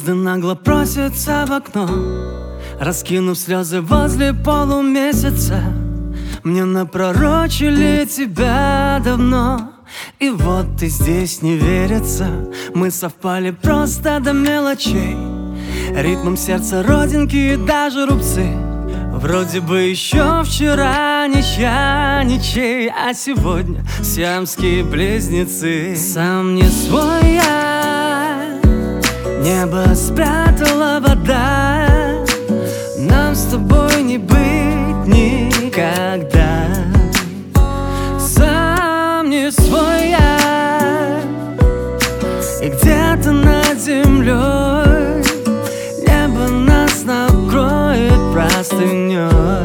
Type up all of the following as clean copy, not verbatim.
Звезды нагло просятся в окно, раскинув слезы возле полумесяца. Мне напророчили тебя давно, и вот ты здесь, не верится. Мы совпали просто до мелочей, ритмом сердца родинки и даже рубцы. Вроде бы еще вчера ничья, ничей, а сегодня сиамские близнецы. Сам не свой я, небо спрятала вода, нам с тобой не быть никогда. Сам не свой я, и где-то над землей небо нас накроет простыней.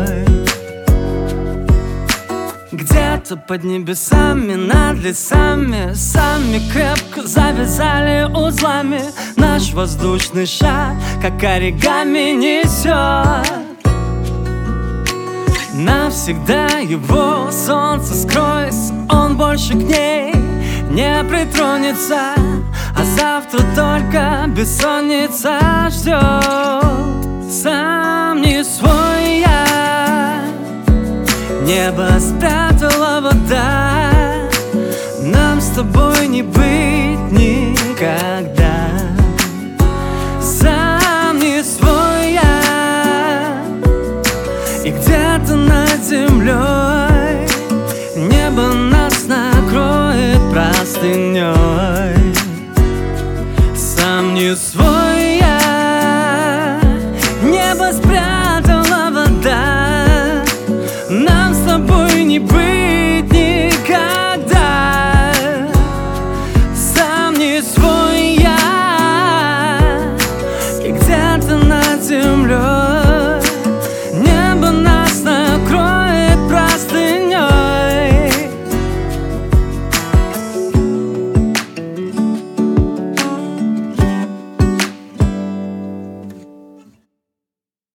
Где-то под небесами, над лесами, сами крепко завязали узлами наш воздушный шар, как оригами несет навсегда его солнце. Скроется, он больше к ней не притронется, а завтра только бессонница ждет. Сам не свой я, небо спрятала вода, нам с тобой не быть никогда. Сам не свой я, и где-то над землей небо нас накроет простыней. Сам не свой